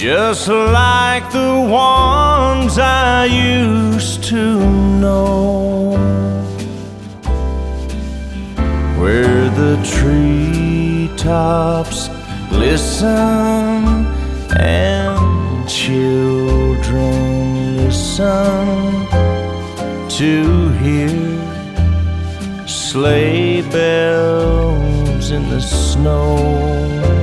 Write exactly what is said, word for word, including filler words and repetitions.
just like the ones I used to know, where the treetops glisten and children listen to hear sleigh bells in the snow.